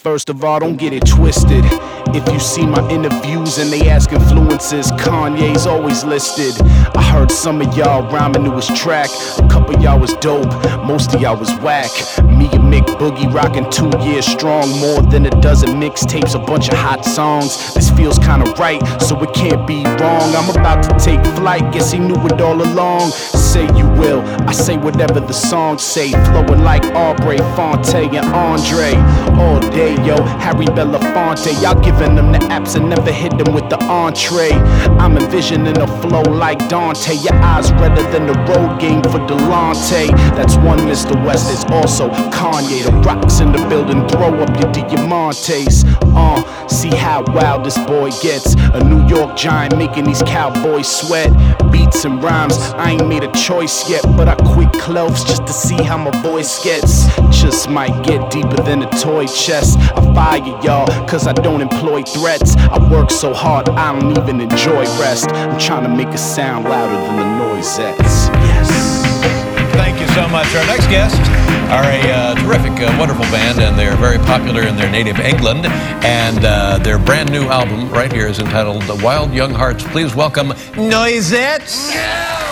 First of all, don't get it twisted. If you see my interviews and they ask influences, Kanye's always listed. I heard some of y'all rhyming to his track. A couple y'all was dope, most of y'all was whack. Me and Mick Boogie rocking 2 years strong. More than a dozen mixtapes, a bunch of hot songs. This feels kinda right, so it can't be wrong. I'm about to take flight, guess he knew it all along. Say you will, I say whatever the songs say. Flowing like Aubrey, Fonte, and Andre. All day, yo, Harry Belafonte. Y'all giving them the apps and never hit them with the entree. I'm envisioning a flow like Dante. Your eyes redder than the road game for Delonte. That's one Mr. West, there's also Kanye. The rocks in the building, throw up your Diamantes. See how wild this boy gets. A New York giant making these cowboys sweat. Beats and rhymes, I ain't made a choice yet, but I quit close just to see how my voice gets. Just might get deeper than a toy chest. I fire y'all, cause I don't employ threats. I work so hard, I don't even enjoy rest. I'm trying to make a sound louder than the noisettes. Yes. Thank you so much. Our next guests are a terrific, wonderful band, and they're very popular in their native England. And their brand new album right here is entitled The Wild Young Hearts. Please welcome Noisettes.